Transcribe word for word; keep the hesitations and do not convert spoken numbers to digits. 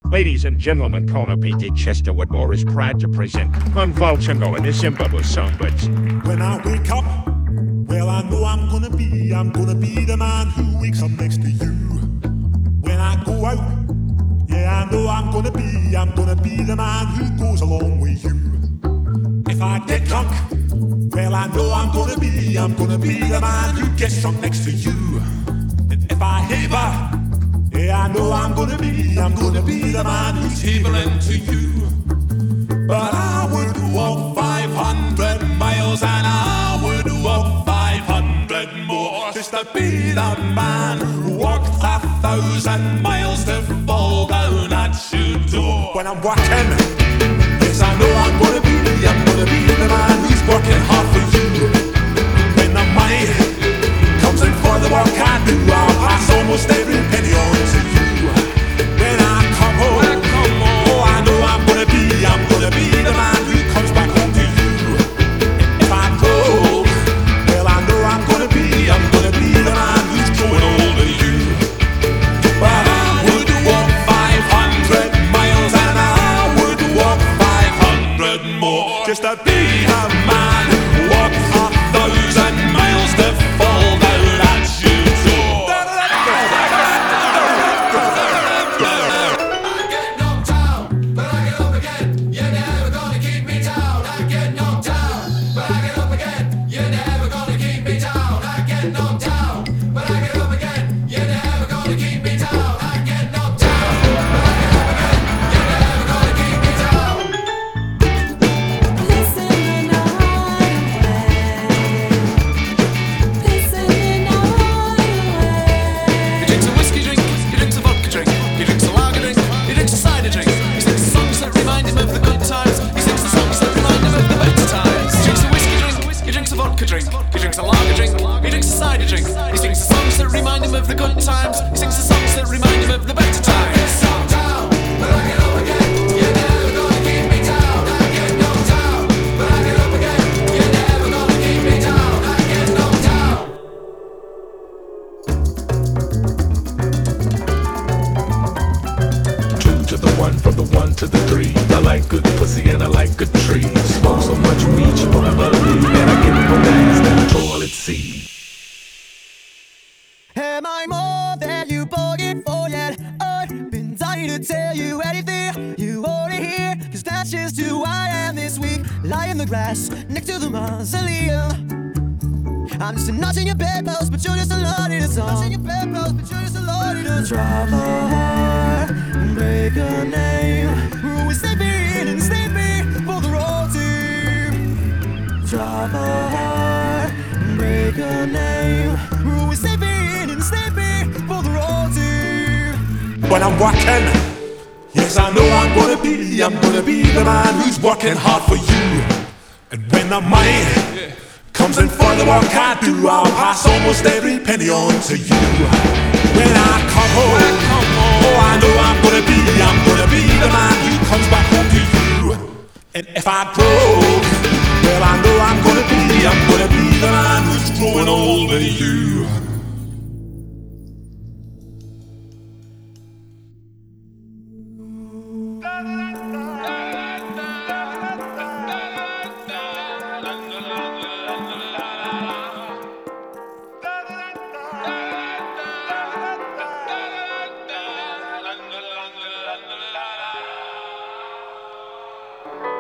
Ladies and gentlemen, Corner P T Chester Whitmore is proud to present Convulsional in the Zimbabwe Songbirds. When I wake up, well, I know I'm gonna be, I'm gonna be the man who wakes up next to you. When I go out, yeah, I know I'm gonna be, I'm gonna be the man who goes along with you. If I get drunk, well, I know I'm gonna be, I'm gonna be the man who gets drunk next to you. And if I haver, yeah, I know I'm gonna be, I'm gonna be the man who's heaving to you. But I would walk five hundred miles and I would walk five hundred more just to be the man who walked a thousand miles to fall down at your door. When I'm working, yes, I know I'm gonna be, I'm gonna be the man who's working hard for you. When the money comes in for the work I do, I'll pass almost every penny on to you. When I come home, when I come home, oh, I know I'm gonna be, I'm gonna be the man who comes back home to you. And if I'm broke, well, I know I'm gonna be, I'm gonna be the man who's growing old to you. But I would walk five hundred miles and I would walk five hundred more just to be a man who walks a thousand miles to fall down at your door. I get knocked down, but I get up again. You're never gonna keep me down. I get knocked down, but I get up again. You're never gonna keep me down. I get knocked down, but I get up again. You're never gonna keep me down. I get knocked down, but I get up again. You're never gonna keep me down. Listen and I Listen and He drinks a whiskey drink, he drinks a vodka drink, he drinks a lager drink, he drinks a cider drink. He sings the songs that remind him of the good times. He sings the songs that remind him of the better times. He drinks a whiskey drink, he drinks a vodka drink, he drinks a lager drink, he drinks a cider drink. He sings the songs that remind him of the good times. He sings the songs that remind him of the better times. Knocked down, but I get up again. You're never gonna keep me down. I get knocked down, but I get up again. You're never gonna keep me down. I get knocked down. Two to the one, from the one to the three. I like good pussy and I like good trees. Smoke so much weed you wanna believe that I get no gas down the toilet seat. Am I more than you bargained for yet? I've been dying to tell you anything you wanna hear, cause that's just who I am this week. Lie in the grass next to the mausoleum. I'm just a notch in your bedpost, but you're just a lot in a song. Notch in your bedpost, but you're just a lot in a drop a heart and break a name. Who is sleeping and sleeping for the wrong team? Drop a heart and break a name. Who is sleeping and sleeping for the wrong team? When I'm working, yes, I know I'm gonna be, I'm gonna be the man who's working hard for you. And when the money comes in for the work I do, I'll pass almost every penny on to you. When I come home, oh, I know I'm gonna be, I'm gonna be the man who comes back home to you. And if I broke, well, I know I'm gonna be, I'm gonna be the man who's growing old to you. La